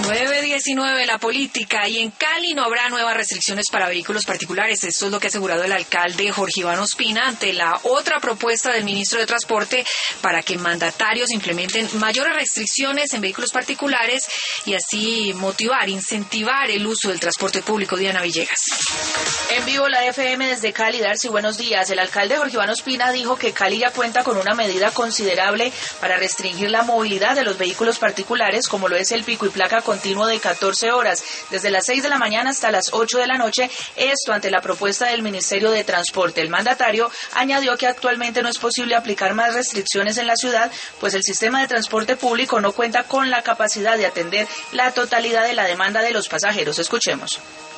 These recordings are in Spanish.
9:19, la política. Y en Cali no habrá nuevas restricciones para vehículos particulares. Esto es lo que ha asegurado el alcalde Jorge Iván Ospina ante la otra propuesta del ministro de Transporte para que mandatarios implementen mayores restricciones en vehículos particulares y así motivar, incentivar el uso del transporte público. Diana Villegas. En vivo la FM desde Cali. Darcy, buenos días. El alcalde Jorge Iván Ospina dijo que Cali ya cuenta con una medida considerable para restringir la movilidad de los vehículos particulares, como lo es el pico y placa continuo de 14 horas, desde las 6 de la mañana hasta las 8 de la noche, esto ante la propuesta del Ministerio de Transporte. El mandatario añadió que actualmente no es posible aplicar más restricciones en la ciudad, pues el sistema de transporte público no cuenta con la capacidad de atender la totalidad de la demanda de los pasajeros. Escuchemos.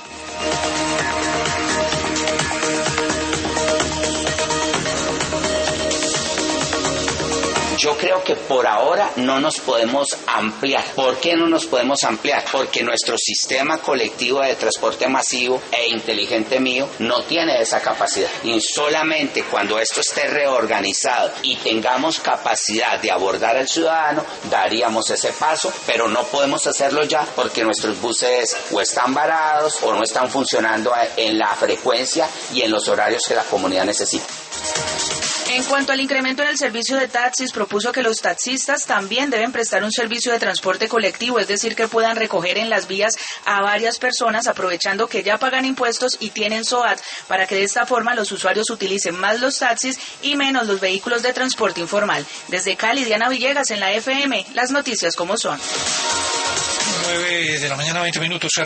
Yo creo que por ahora no nos podemos ampliar. ¿Por qué no nos podemos ampliar? Porque nuestro sistema colectivo de transporte masivo e inteligente mío no tiene esa capacidad. Y solamente cuando esto esté reorganizado y tengamos capacidad de abordar al ciudadano, daríamos ese paso, pero no podemos hacerlo ya porque nuestros buses o están varados o no están funcionando en la frecuencia y en los horarios que la comunidad necesita. En cuanto al incremento en el servicio de taxis, propuso que los taxistas también deben prestar un servicio de transporte colectivo, es decir, que puedan recoger en las vías a varias personas, aprovechando que ya pagan impuestos y tienen SOAT, para que de esta forma los usuarios utilicen más los taxis y menos los vehículos de transporte informal. Desde Cali, Diana Villegas, en la FM, las noticias como son. 9 de la mañana, 20 minutos.